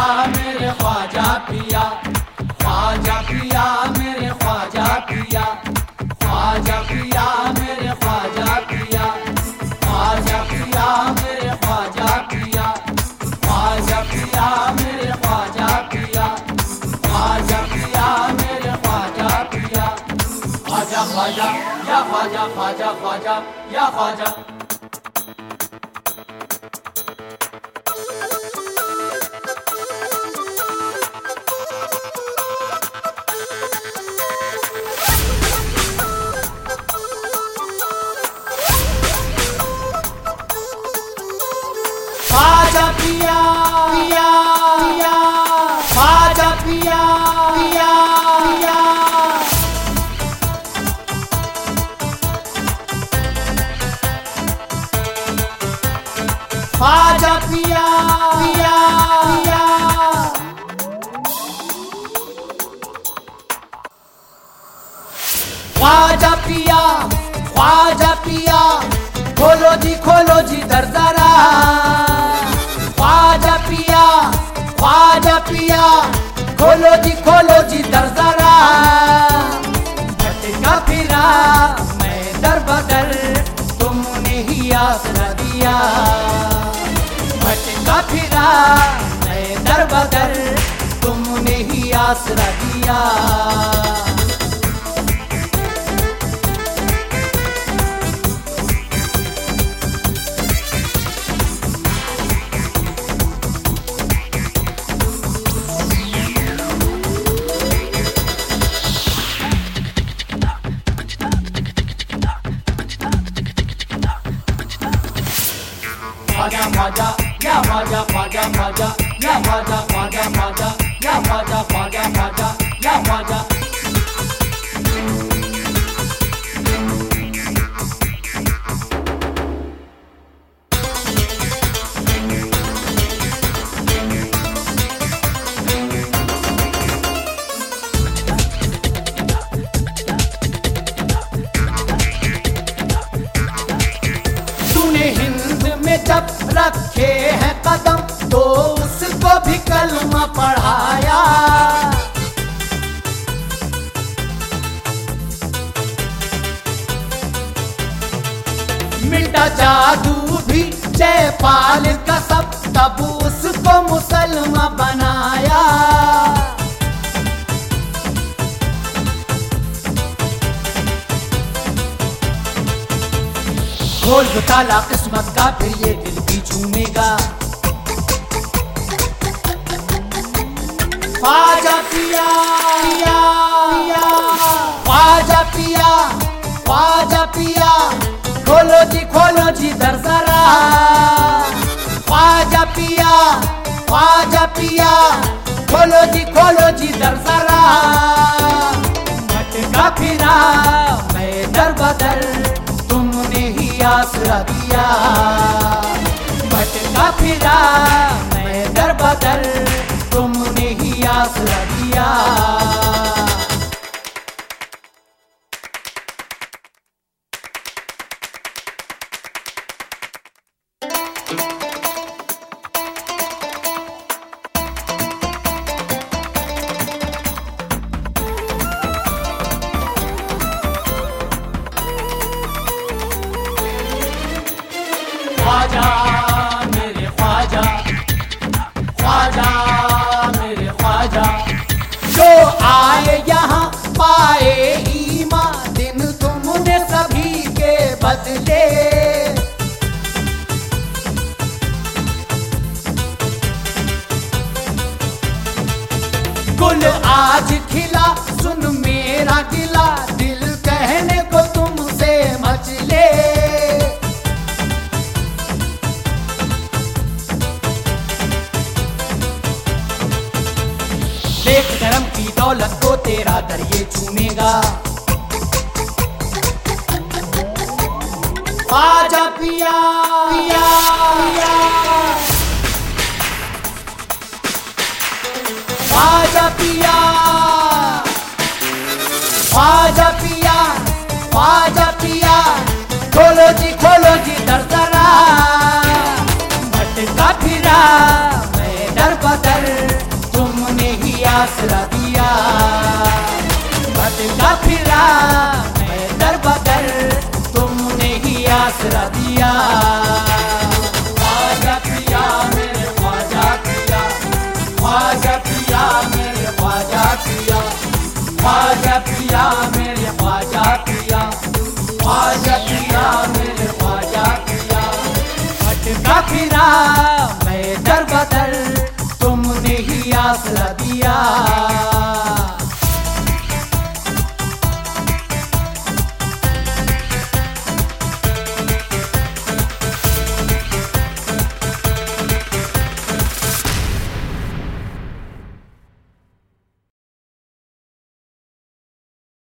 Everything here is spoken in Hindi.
मेरे ख्वाजा पिया, ख्वाजा पिया मेरे ख्वाजा पिया, ख्वाजा पिया मेरे ख्वाजा पिया, ख्वाजा पिया मेरे ख्वाजा पिया, ख्वाजा पिया मेरे ख्वाजा पिया, ख्वाजा पिया मेरे ख्वाजा पिया। ख्वाजा ख्वाजा या ख्वाजा ख्वाजा ख्वाजा या ख्वाजा। ख्वाजा पिया पिया पिया, ख्वाजा पिया पिया पिया। ख्वाजा पिया पिया पिया। ख्वाजा पिया ख्वाजा पिया, खोलो जी दर जरा। ख्वाजा पिया खोलो जी दर जरा। भटका फिरा मैं दर बदर, तुमने ही आसरा दिया। भटका फिरा मैं दर बदर, तुमने ही आसरा दिया। ख्वाजा ख्वाजा या ख्वाजा ख्वाजा ख्वाजा या ख्वाजा ख्वाजा ख्वाजा या ख्वाजा ख्वाजा ख्वाजा या ख्वाजा। जब रखे हैं कदम तो उसको भी कलमा पढ़ाया। मिटा जादू भी जयपाल का सब, तब उसको मुसलमान बनाया। खोल दो ताला किस्मत का, फिर ये दिल भी झूमेगा। ख्वाजा पिया पिया पिया, ख्वाजा पिया ख्वाजा पिया, खोलो जी दर जरा। ख्वाजा पिया खोलो जी दर जरा। भटका फिरा मैं दर बदर, तुमने ही आसरा दिया। भटका फिरा मैं दर बदर, तुमने ही आसरा दिया। ख्वाजा मेरे ख्वाजा, ख्वाजा मेरे ख्वाजा। जो आए यहाँ पाए ईमान, दिन तुमने सभी के बदले। गुल आज खिला सुन मेरा गिला, दिल कहने को तुमसे मचले। देख धर्म की दौलत को तेरा दर ये चूमेगा। ख्वाजा पिया पिया पिया, ख्वाजा पिया ख्वाजा पिया ख्वाजा पिया, खोलो जी दर जरा। भटका फिरा मैं दर बदर, आसरा दिया। ख्वाजा पिया मेरे ख्वाजा पिया, ख्वाजा पिया मेरे ख्वाजा पिया, ख्वाजा पिया मेरे ख्वाजा पिया, ख्वाजा पिया मेरे ख्वाजा पिया। भटका फिरा मैं दर बदर, तुमने ही आसरा दिया।